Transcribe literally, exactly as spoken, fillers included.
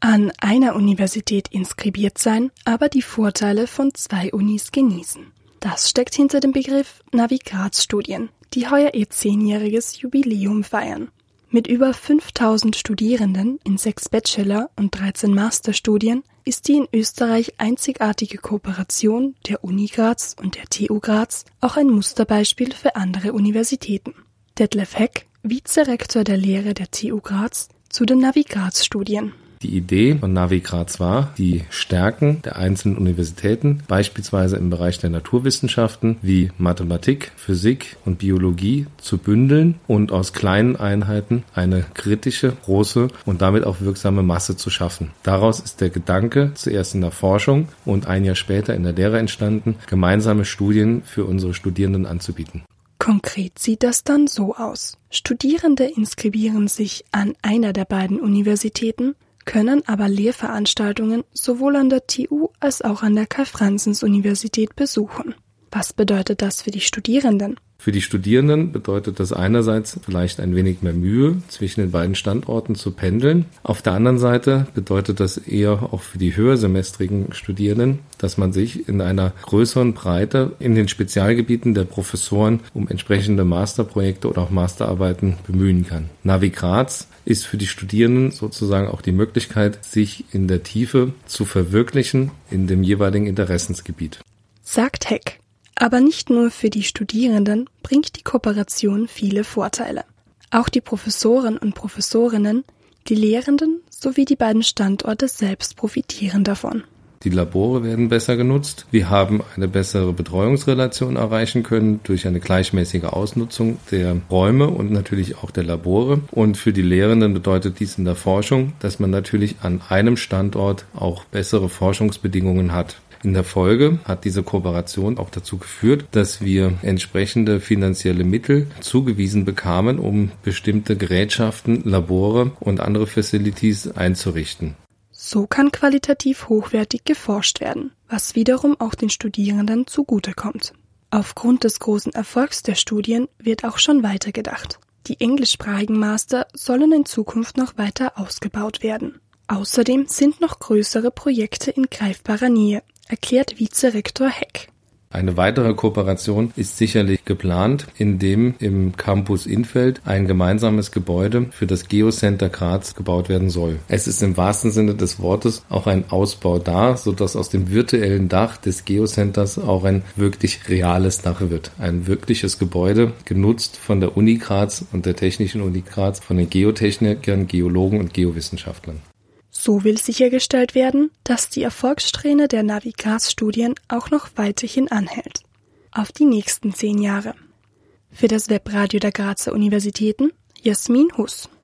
An einer Universität inskribiert sein, aber die Vorteile von zwei Unis genießen. Das steckt hinter dem Begriff Navi-Graz-Studien, die heuer ihr zehnjähriges Jubiläum feiern. Mit über fünftausend Studierenden in sechs Bachelor- und dreizehn Masterstudien ist die in Österreich einzigartige Kooperation der Uni Graz und der T U Graz auch ein Musterbeispiel für andere Universitäten. Detlef Heck, Vizerektor der Lehre der T U Graz, zu den Navi-Graz-Studien. Die Idee von Navi-Graz war, die Stärken der einzelnen Universitäten, beispielsweise im Bereich der Naturwissenschaften wie Mathematik, Physik und Biologie, zu bündeln und aus kleinen Einheiten eine kritische, große und damit auch wirksame Masse zu schaffen. Daraus ist der Gedanke, zuerst in der Forschung und ein Jahr später in der Lehre entstanden, gemeinsame Studien für unsere Studierenden anzubieten. Konkret sieht das dann so aus. Studierende inskribieren sich an einer der beiden Universitäten, können aber Lehrveranstaltungen sowohl an der T U als auch an der Karl-Franzens-Universität besuchen. Was bedeutet das für die Studierenden? Für die Studierenden bedeutet das einerseits vielleicht ein wenig mehr Mühe, zwischen den beiden Standorten zu pendeln. Auf der anderen Seite bedeutet das eher auch für die höhersemestrigen Studierenden, dass man sich in einer größeren Breite in den Spezialgebieten der Professoren um entsprechende Masterprojekte oder auch Masterarbeiten bemühen kann. Navi-Graz ist für die Studierenden sozusagen auch die Möglichkeit, sich in der Tiefe zu verwirklichen in dem jeweiligen Interessensgebiet. Sagt Heck. Aber nicht nur für die Studierenden bringt die Kooperation viele Vorteile. Auch die Professoren und Professorinnen, die Lehrenden sowie die beiden Standorte selbst profitieren davon. Die Labore werden besser genutzt. Wir haben eine bessere Betreuungsrelation erreichen können durch eine gleichmäßige Ausnutzung der Räume und natürlich auch der Labore. Und für die Lehrenden bedeutet dies in der Forschung, dass man natürlich an einem Standort auch bessere Forschungsbedingungen hat. In der Folge hat diese Kooperation auch dazu geführt, dass wir entsprechende finanzielle Mittel zugewiesen bekamen, um bestimmte Gerätschaften, Labore und andere Facilities einzurichten. So kann qualitativ hochwertig geforscht werden, was wiederum auch den Studierenden zugutekommt. Aufgrund des großen Erfolgs der Studien wird auch schon weitergedacht. Die englischsprachigen Master sollen in Zukunft noch weiter ausgebaut werden. Außerdem sind noch größere Projekte in greifbarer Nähe, erklärt Vizerektor Heck. Eine weitere Kooperation ist sicherlich geplant, in dem im Campus Infeld ein gemeinsames Gebäude für das Geocenter Graz gebaut werden soll. Es ist im wahrsten Sinne des Wortes auch ein Ausbau da, sodass aus dem virtuellen Dach des Geocenters auch ein wirklich reales Dach wird. Ein wirkliches Gebäude, genutzt von der Uni Graz und der Technischen Uni Graz, von den Geotechnikern, Geologen und Geowissenschaftlern. So will sichergestellt werden, dass die Erfolgssträhne der Navi-Graz-Studien auch noch weiterhin anhält. Auf die nächsten zehn Jahre. Für das Webradio der Grazer Universitäten, Jasmin Huss.